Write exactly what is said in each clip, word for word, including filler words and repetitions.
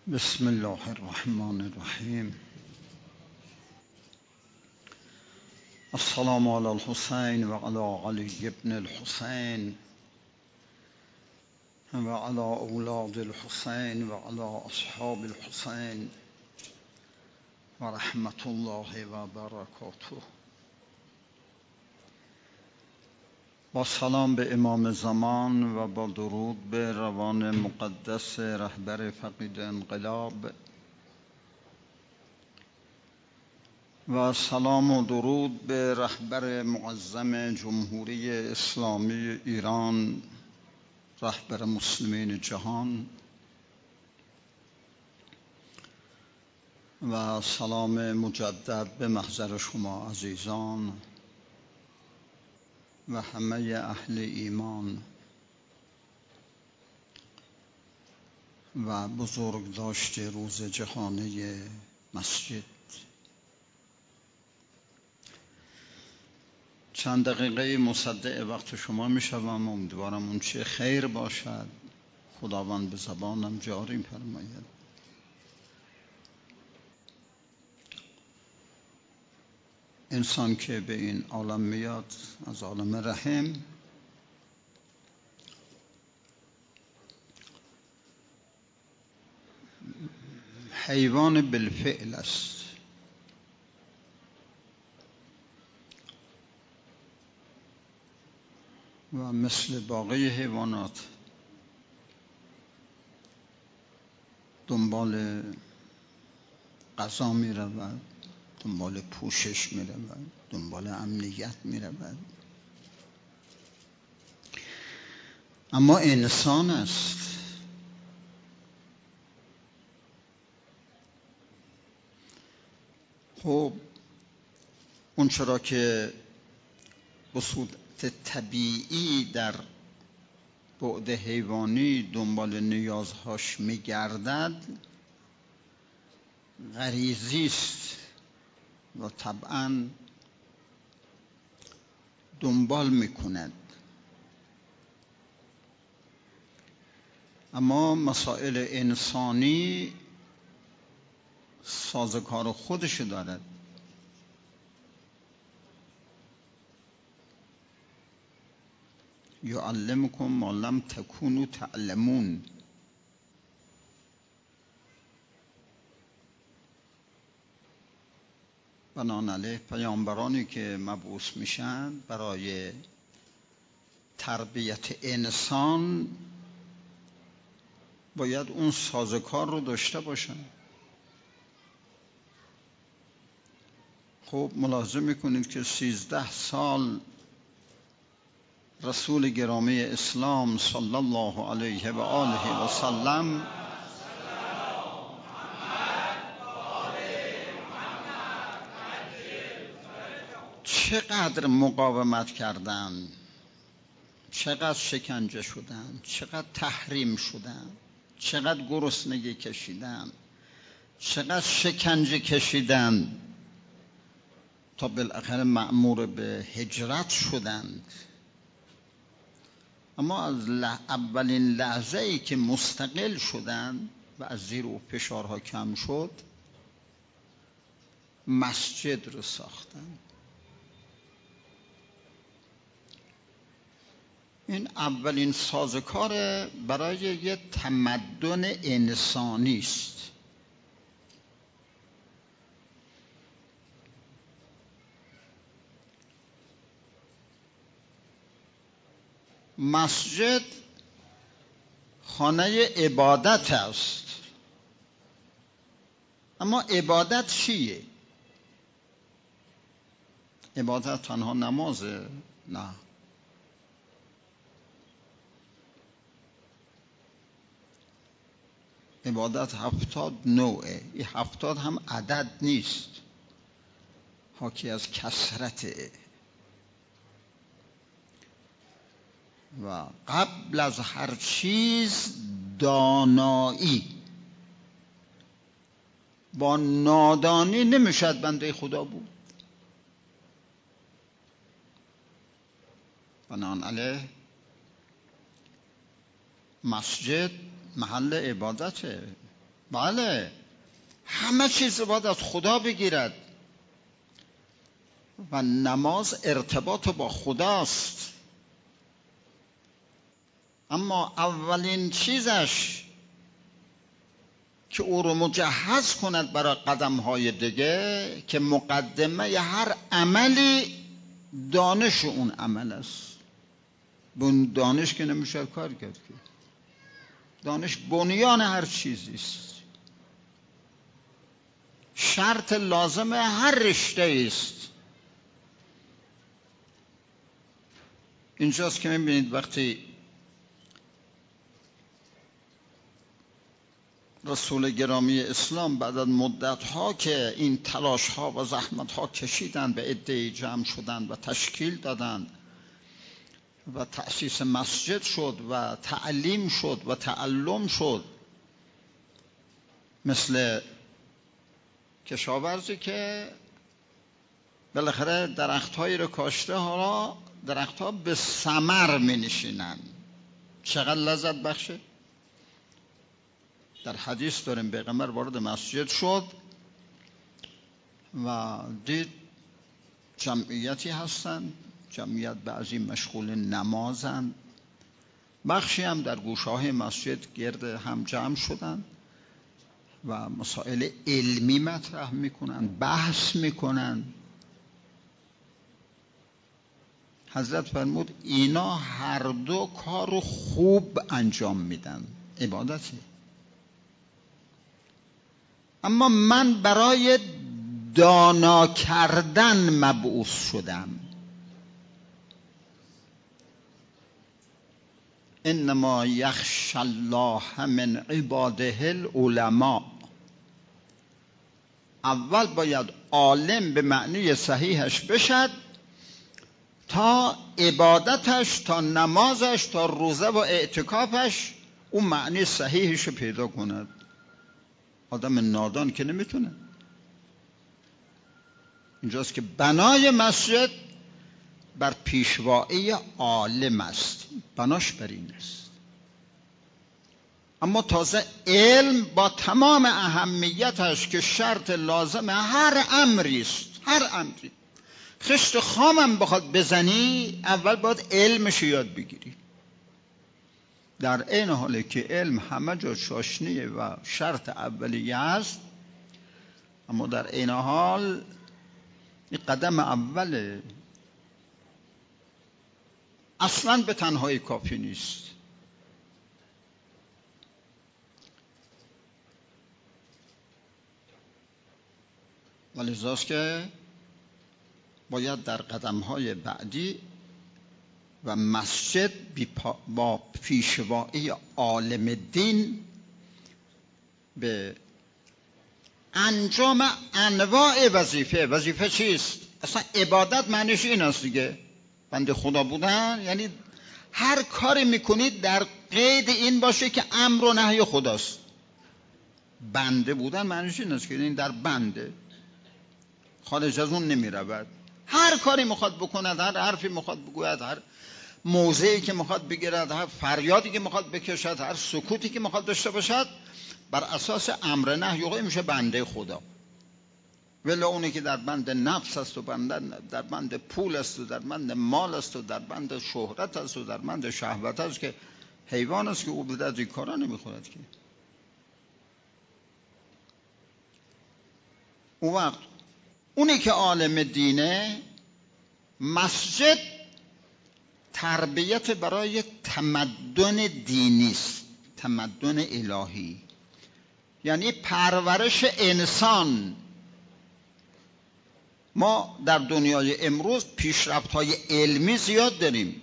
بسم الله الرحمن الرحیم. السلام علی الحسین و علی علی ابن الحسین و علی اولاد الحسین و علی اصحاب الحسین و رحمت الله و برکاته. با سلام به امام زمان و با درود به روان مقدس رهبر فقید انقلاب و سلام و درود به رهبر معظم جمهوری اسلامی ایران، رهبر مسلمین جهان، و سلام مجدد به محضر شما عزیزان و همه اهل ایمان و بزرگداشت روز جهانی مسجد. چند دقیقه مصدع وقت شما می شوم، امیدوارم اون چه خیر باشد خداوند به زبانم جاری فرماید. انسان که به این عالم میاد از عالم رحم، حیوان بالفعل است و مثل باقی حیوانات دنبال غذا می رود، دنبال پوشش می رود، دنبال امنیت می رود، اما انسان است. خب اون چرا که به صورت طبیعی در بعد حیوانی دنبال نیازهاش می گردد، غریزی است و طبعاً دنبال می کند. اما مسائل انسانی سازوکار خودش دارد. یعلمکم ما لم تکونوا تعلمون. بنابراین پیامبرانی که مبعوث میشن برای تربیت انسان باید اون سازوکار رو داشته باشن. خب ملاحظه میکنید که سیزده سال رسول گرامی اسلام صلی الله علیه و آله و سلم چقدر مقاومت کردند، چقدر شکنجه شدند، چقدر تحریم شدند، چقدر گرسنگی کشیدند، چقدر شکنجه کشیدند تا بالاخره مأمور به هجرت شدند. اما از اولین لحظه ای که مستقل شدند و از زیر و فشارها کم شد، مسجد رو ساختند. این اولین سازوکار برای یک تمدن انسانی است. مسجد خانه عبادت است. اما عبادت چیه؟ عبادت تنها نمازه؟ نه. عبادت هفتاد نوعه. این هفتاد هم عدد نیست، حاکی از کثرته. و قبل از هر چیز دانایی. با نادانی نمیشد بنده خدا بود. بنابراین مسجد محل عبادته. بله، همه چیز رو باید از خدا بگیرد و نماز ارتباط با خداست. اما اولین چیزش که او رو مجهز کند برای قدم‌های دیگه، که مقدمه هر عملی دانش اون عمل است. بون دانش که نمیشه کار کرد که دانش بنیان هر چیزی است، شرط لازم هر رشته است. اینجاست که میبینید وقتی رسول گرامی اسلام بعد از مدت‌ها که این تلاش‌ها و زحمت‌ها کشیدن، به عده‌ای جمع شدن و تشکیل دادن و تأسیس مسجد شد و تعلیم شد و تعلم شد، مثل کشاورزی که بالاخره درخت‌هایی رو کاشته، حالا درخت‌ها به ثمر می‌نشینن. چقدر لذت بخشه. در حدیث داریم پیغمبر وارد مسجد شد و دید جمعیتی هستند، جمعیت بعضی مشغول نمازند، بخشی هم در گوشه‌های مسجد گرد هم جمع شدند و مسائل علمی مطرح میکنن، بحث میکنن. حضرت فرمود اینا هر دو کار خوب انجام میدن، عبادتی. اما من برای دانا کردن مبعوث شدم. انما یخشی الله من عباده العلماء. اول باید عالم به معنی صحیحش بشد تا عبادتش، تا نمازش، تا روزه و اعتکافش اون معنی صحیحش پیدا کند. آدم نادان که نمیتونه. اینجاست که بنای مسجد بر پیشوایی عالم است، بناش بر این است. اما تازه علم با تمام اهمیتش که شرط لازم هر امری است، هر امری. خشت خامم بخواد بزنی، اول باید علمش یاد بگیری. در این حالی که علم همه جا چاشنیه و شرط اولیه است، اما در این حال این قدم اوله، اصلا به تنهایی کافی نیست. ولذاست که باید در قدم‌های بعدی و مسجد با پیشوایی عالم دین به انجام انواع وظیفه. وظیفه چیست؟ اصلا عبادت معنیش این است دیگه. بنده خدا بودن یعنی هر کاری میکنید در قید این باشه که امر و نهی خداست. بنده بودن معنیش این است که این در بنده، خارج از اون نمی رود. هر کاری میخواد بکند، هر حرفی میخواد بگوید، هر موضعی که میخواد بگیرد، هر فریادی که میخواد بکشد، هر سکوتی که میخواد داشته باشد، بر اساس امر نهی میشه بنده خدا. ولی اونی که در بند نفس است و در بند پول است و در بند مال است و در بند شهرت است و در بند شهوت است، که حیوان است که او به از این کارا نمیخورد. که اون وقت اونی که عالم دینه، مسجد تربیت برای تمدن دینی است، تمدن الهی، یعنی پرورش انسان. ما در دنیای امروز پیشرفت‌های علمی زیاد داریم،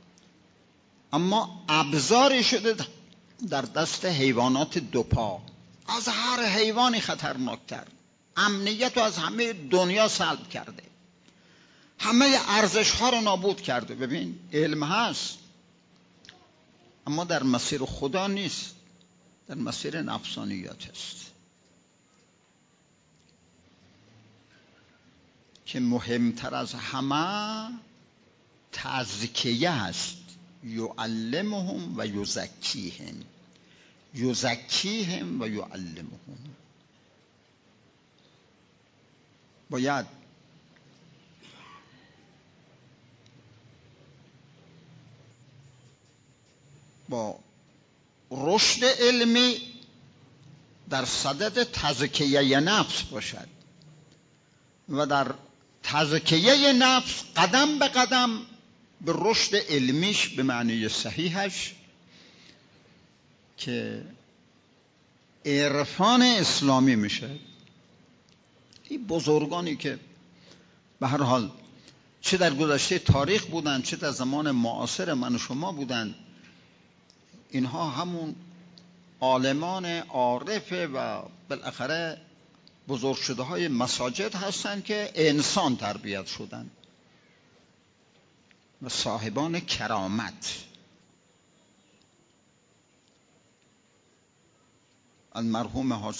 اما ابزاری شده در دست حیوانات دوپا، از هر حیوانی خطرناکتر، امنیت رو از همه دنیا سلب کرده، همه ارزش ها رو نابود کرده. ببین علم هست اما در مسیر خدا نیست، در مسیر نفسانیت است که مهمتر از همه تزکیه است. یعلمهم و یزکیهم، یزکیهم و یعلمهم. باید با رشد علمی در صدد تزکیه نفس باشد و در تزکیه نفس قدم به قدم به رشد علمیش به معنی صحیحش که عرفان اسلامی میشه. این بزرگانی که به هر حال چه در گذشته تاریخ بودن چه در زمان معاصر من و شما بودن، اینها همون عالمان عارف و بالاخره بزرگ شده های مساجد هستند که انسان تربیت شدن و صاحبان کرامت. المرحوم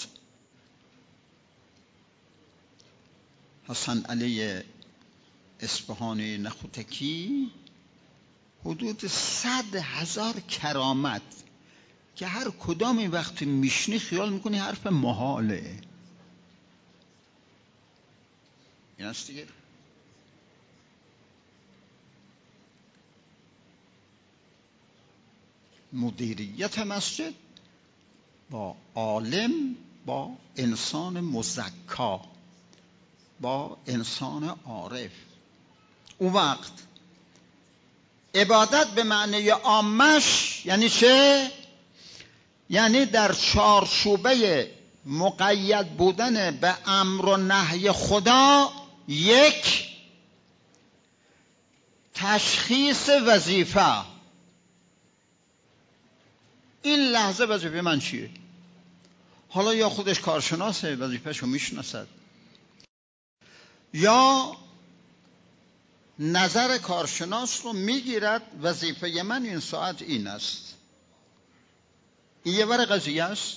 حسن علی اصفهانی نخوتکی حدود صد هزار کرامت که هر کدامی وقتی میشنی خیال میکنی حرف محاله. این است دیگه. مدیریت مسجد با عالم، با انسان مزکا، با انسان عارف. اون وقت عبادت به معنی عامش یعنی چه؟ یعنی در چارچوبه مقید بودن به امر و نهی خدا یک تشخیص وظیفه. این لحظه وظیفه من چیه؟ حالا یا خودش کارشناسه وظیفهشو میشناسد، یا نظر کارشناس رو میگیرد وظیفه من این ساعت این است. این یه ور قضیه است.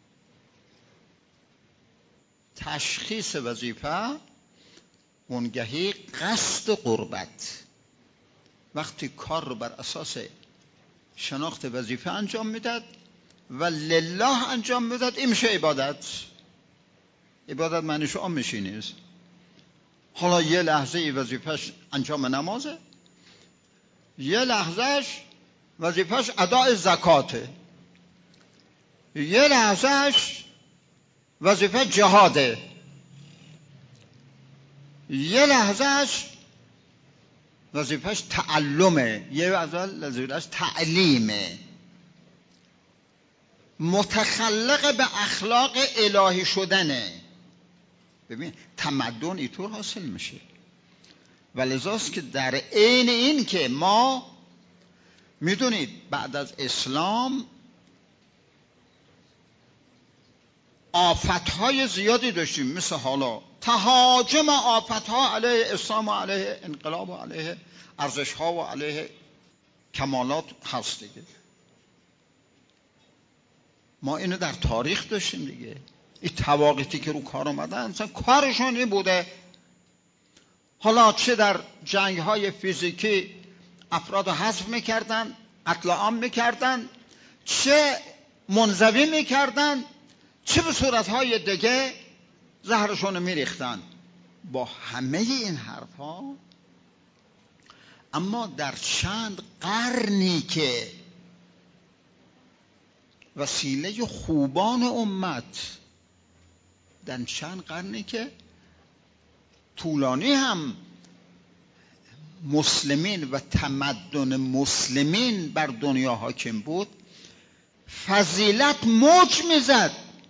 تشخیص وظیفه اونگهی قصد قربت، وقتی کار رو بر اساس شناخت وظیفه انجام میداد و لله انجام میداد، این میشه عبادت. عبادت معنیش عام میشه نیست. حالا یه لحظه وظیفهش انجام نمازه، یه لحظهش وظیفهش اداء زکاته، یه لحظهش وظیفه جهاده، یه لحظهش وظیفهش تعلمه، یه وظیفهش تعلیمه. متخلق به اخلاق الهی شدنه. ببین تمدن اینطور حاصل میشه. ولذاست که در عین این که ما میدونید بعد از اسلام آفتهای زیادی داشتیم، مثل حالا تهاجم آفتها علیه اسلام و علیه انقلاب و علیه ارزشها و علیه کمالات هست دیگه. ما اینو در تاریخ داشتیم دیگه. این تواقیتی که رو کار اومدن مثلا کارشون این بوده، حالا چه در جنگ های فیزیکی افراد حذف میکردن، قتل عام میکردن، چه منزوی میکردن، چه به صورتهای دیگه زهرشون میریختن. با همه این حرفا اما در چند قرنی که وسیله خوبان امت، در چند قرنی که طولانی هم مسلمین و تمدن مسلمین بر دنیا حاکم بود، فضیلت موج میزد.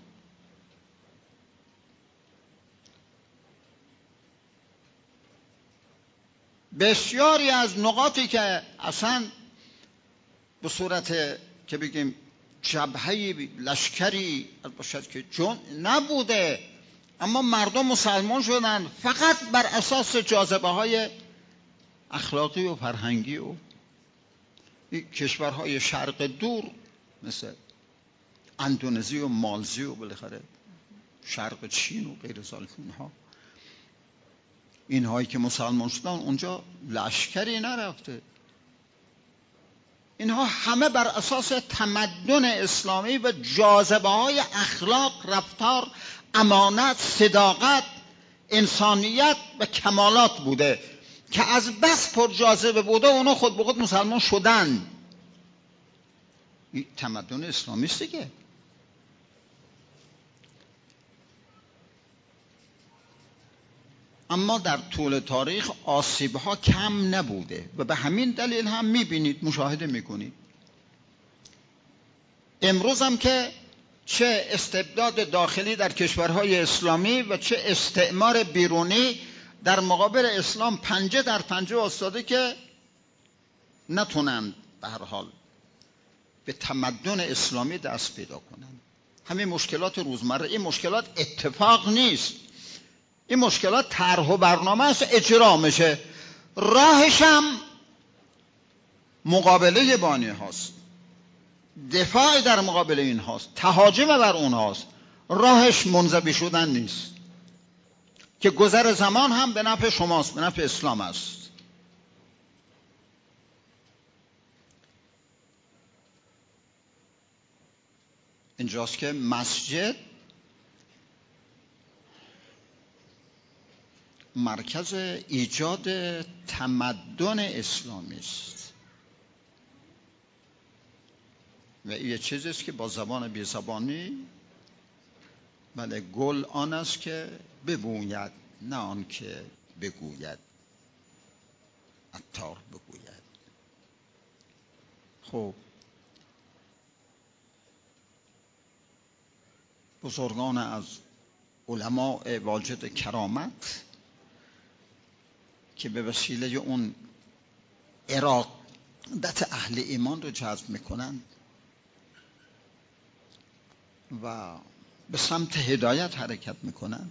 بسیاری از نقاطی که اصلا به صورت که بگیم جبهه لشکری باشد که جون نبوده، اما مردم مسلمان شدن فقط بر اساس جاذبه های اخلاقی و فرهنگی و کشورهای شرق دور مثل اندونزی و مالزی و بالاخره شرق چین و غیر ذالک اینها، اینهایی که مسلمان شدن اونجا لشکری نرفته، اینها همه بر اساس تمدن اسلامی و جاذبه های اخلاق، رفتار، امانت، صداقت، انسانیت و کمالات بوده که از بس پر جاذبه بوده اونا خود به خود مسلمان شدن. این تمدن اسلامی است دیگه. اما در طول تاریخ آسیب‌ها کم نبوده و به همین دلیل هم می‌بینید، مشاهده می‌کنید امروز هم که چه استبداد داخلی در کشورهای اسلامی و چه استعمار بیرونی در مقابل اسلام پنجه در پنجه ایستاده که نتونند به هر حال به تمدن اسلامی دست پیدا کنند. همین مشکلات روزمره، این مشکلات اتفاق نیست، این مشکلات طرح و برنامه است، اجرا میشه. راهش هم مقابله با آنها هاست، دفاع در مقابل این هاست، تهاجم بر اون هاست. راهش منزوی شدن نیست که گذر زمان هم به نفع شماست، به نفع اسلام است. اینجاست که مسجد مرکز ایجاد تمدن اسلامی است و این یه چیزی است که با زبان بی زبانی، بله، گل آن است که ببوید نه آن که بگوید، عطار بگوید. خب بزرگان از علماء واجد کرامت که به وسیله اون ارادت اهل ایمان رو جذب میکنند و به سمت هدایت حرکت میکنند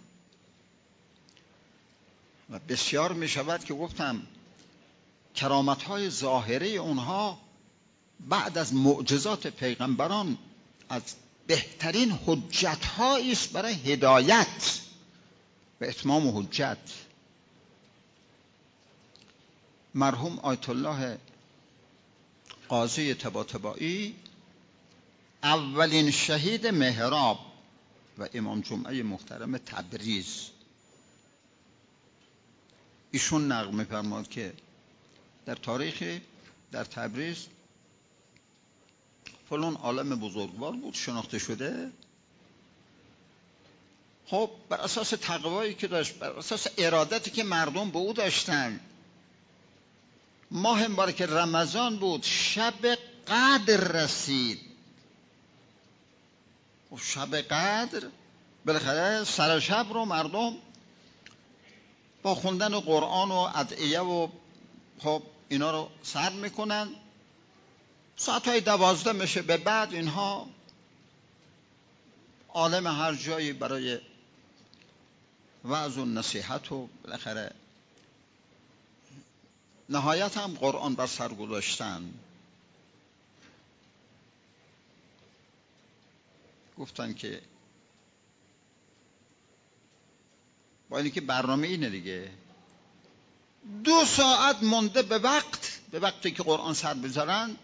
و بسیار میشود که گفتم کرامت‌های ظاهری اونها بعد از معجزات پیغمبران از بهترین حجت‌هایی است برای هدایت و اتمام حجت. مرحوم آیت الله قاضی طباطبایی اولین شهید محراب و امام جمعه محترم تبریز، ایشون نقل می‌فرماد که در تاریخ در تبریز فلان عالم بزرگوار بود، شناخته شده. خب بر اساس تقوایی که داشت، بر اساس ارادتی که مردم به او داشتن، ماه مبارک رمضان بود، شب قدر رسید. خب شب قدر بالاخره سر شب رو مردم با خوندن قرآن و ادعیه و خب اینا رو سر میکنن. ساعت های دوازده میشه به بعد اینها عالم هر جایی برای وعظ و نصیحت و بالاخره نهایت هم قرآن بر سر گذاشتن. گفتن که با اینکه برنامه اینه دیگه، دو ساعت مونده به وقت به وقتی که قرآن سر بذارن،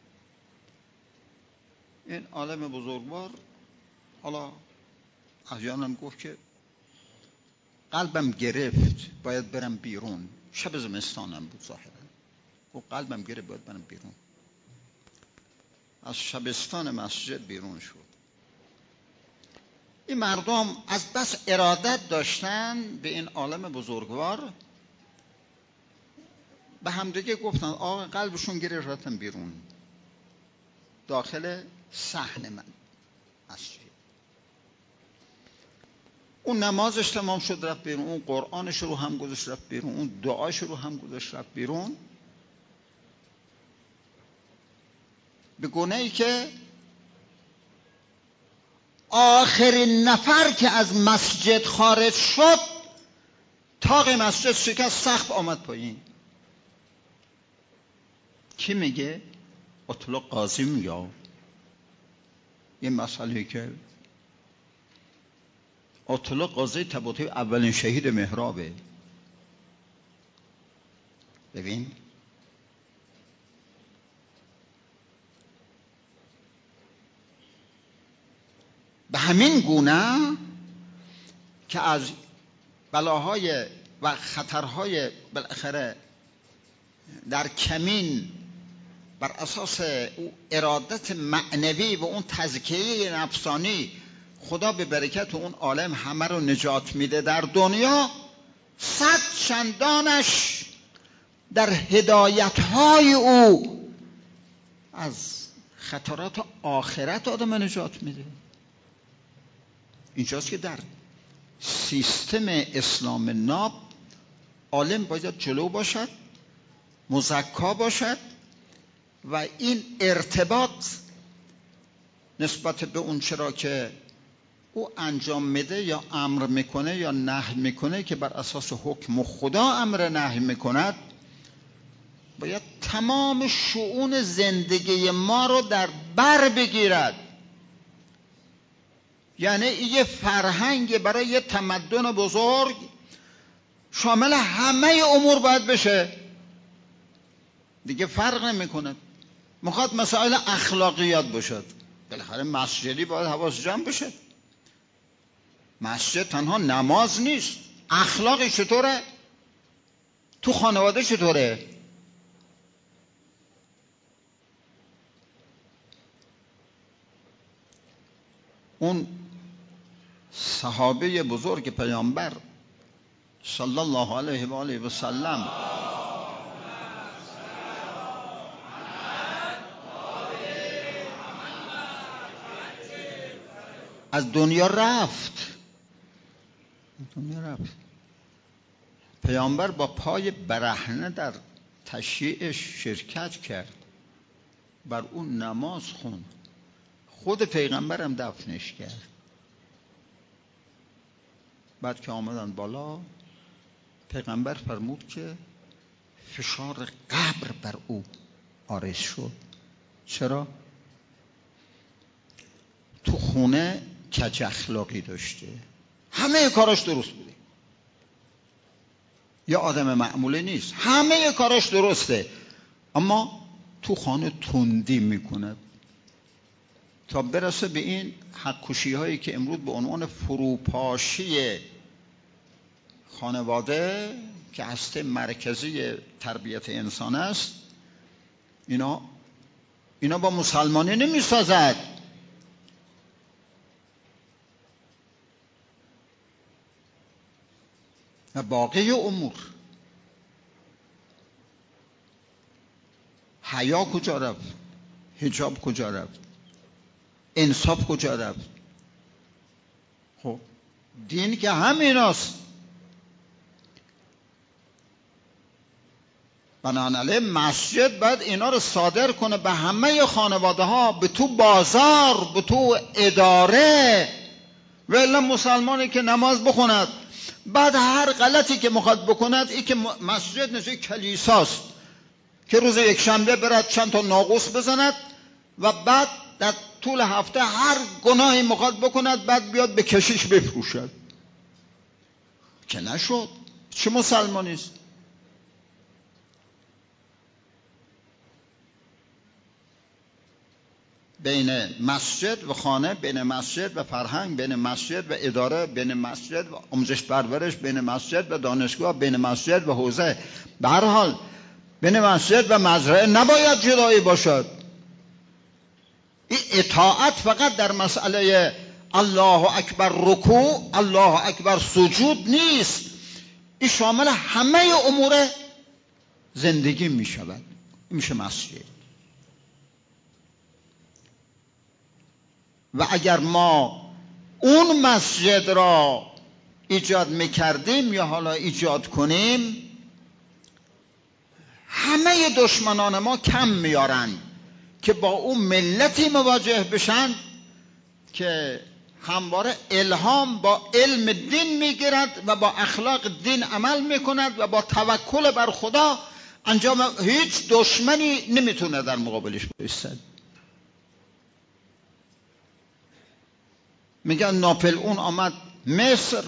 این عالم بزرگوار حالا احیانا گفت که قلبم گرفت باید برم بیرون. شب زمستانم بود ظاهرا، گفت قلبم گرفت باید برم بیرون. از شبستان مسجد بیرون شد. این مردم از بس ارادت داشتن به این عالم بزرگوار، به همدیگه گفتن آقا قلبشون گرفت رفتن بیرون داخل صحن من مسجد. اون نمازش تمام شد رفت بیرون، اون قرآنش رو هم گذاشت رفت بیرون، اون دعاش رو هم گذاشت رفت بیرون، به گونه‌ای که آخرین نفر که از مسجد خارج شد طاق مسجد شکست، سقف آمد پایین. کی میگه؟ اطلاع قاضی میگه. یه مسئله که اطلاع قاضی طباطبایی اولین شهید محرابه. ببین به همین گونه که از بلاهای و خطرهای بالاخره در کمین بر اساس او ارادت معنوی و اون تزکیه نفسانی خدا به برکت اون عالم همه رو نجات میده در دنیا، صد چندانش در هدایت‌های او از خطرات آخرت آدم نجات میده. اینجاست که در سیستم اسلام ناب عالم باید جلو باشد، مزکا باشد و این ارتباط نسبت به اون چرا که او انجام میده یا امر میکنه یا نهی میکنه که بر اساس حکم خدا امر نهی میکند، باید تمام شؤون زندگی ما رو در بر بگیرد. یعنی یه فرهنگ برای یه تمدن بزرگ شامل همه امور باید بشه، دیگه فرق نمیکنه. میخواد مسائل اخلاقیات باشد، بالاخره مسجدی باید حواس جمع بشه. مسجد تنها نماز نیست، اخلاق چطوره؟ تو خانواده چطوره؟ اون صحابه بزرگ پیامبر صلی الله علیه و آله و سلم از دنیا رفت دنیا رفت پیامبر با پای برهنه در تشییعش شرکت کرد، بر اون نماز خوند، خود پیغمبرم دفنش کرد. بعد که آمدن بالا پیغمبر فرمود که فشار قبر بر او عارض شد. چرا؟ تو خونه کج اخلاقی داشته، همه کاراش درست بوده، یا آدم معمولی نیست، همه کاراش درسته، اما تو خانه تندی میکنه تا برسه به این حق‌کشی هایی که امروز به عنوان فروپاشی خانواده که هسته مرکزی تربیت انسان است، اینا اینا با مسلمانی نمی سازد. و باقی امور، حیا کجا رفت؟ حجاب کجا رفت؟ انصاف کجا رفت؟ خب دین که همیناست. بنابراین مسجد باید اینا رو صادر کنه به همه خانواده ها، به تو بازار، به تو اداره. و الا مسلمانی که نماز بخوند بعد هر غلطی که میخواد بکند، این که مسجد نزدیک کلیساست که روز یک شنبه برد چند تا ناقوس بزند و بعد در طول هفته هر گناهی میخواد بکند بعد بیاد به کشیش بفروشد. که نشد، چه مسلمانی است؟ بین مسجد و خانه، بین مسجد و فرهنگ، بین مسجد و اداره، بین مسجد و آموزش پرورش، بین مسجد و دانشگاه، بین مسجد و حوزه، به هر حال بین مسجد و مزرعه نباید جدایی باشد. این اطاعت فقط در مسئله الله اکبر رکوع، الله اکبر سجود نیست، این شامل همه امور زندگی می شود. میشه مسجد. و اگر ما اون مسجد را ایجاد میکردیم یا حالا ایجاد کنیم، همه دشمنان ما کم میارن که با اون ملتی مواجه بشن که همواره الهام با علم دین میگیرد و با اخلاق دین عمل میکند و با توکل بر خدا انجام. هیچ دشمنی نمیتونه در مقابلش بایستد. میگن ناپلئون آمد مصر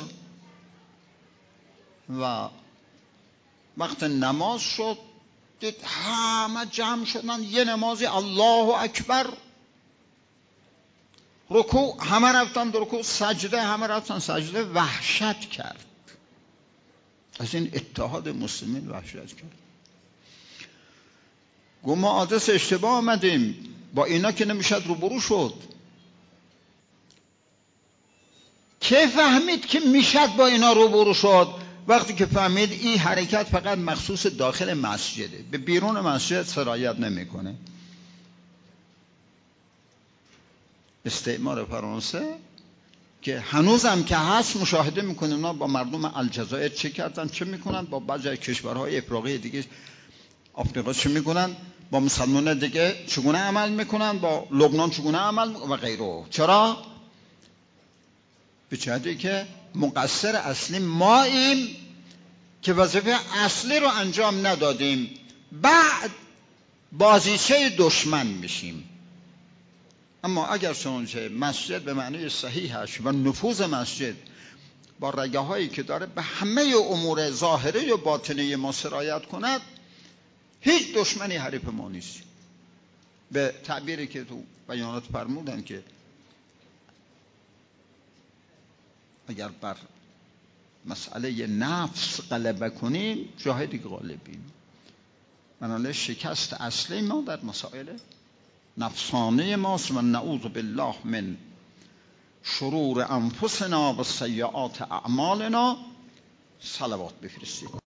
و وقت نماز شد دید همه جمع شدن یه نمازی الله اکبر، رکوع همه رفتن در رکوع، سجده همه رفتن سجده، وحشت کرد. از این اتحاد مسلمین وحشت کرد. گفت ما آدرس اشتباه آمدیم، با اینا که نمیشد روبرو شد. که فهمید که میشد با اینا روبرو شد؟ وقتی که فهمید این حرکت فقط مخصوص داخل مسجده، به بیرون مسجد سرایت نمیکنه. استعمار فرانسه که هنوزم که هست مشاهده میکنه اونا با مردم الجزایر چه کردن، چه میکنن، با بعضی کشورهای افریقی دیگه آفریقا چه میکنن، با مسلمان دیگه چگونه عمل میکنن، با لبنان چگونه عمل میکنن و غیره. چرا؟ به جهتی که مقصر اصلی ماییم که وظیفه اصلی رو انجام ندادیم، بعد بازیچه دشمن میشیم. اما اگر چنانچه مسجد به معنی صحیحش و نفوذ مسجد با رگه هایی که داره به همه امور ظاهره و باطنه ما سرایت کند، هیچ دشمنی حریف ما نیست. به تعبیری که تو بیانات فرمودن که اگر بر مسئله نفس غلبه کنیم جاهای دیگه غالبیم. بنابراین شکست اصلی ما در مسائل نفسانه ماست و نعوذ بالله من شرور انفسنا و سیئات اعمالنا. صلوات بفرستید.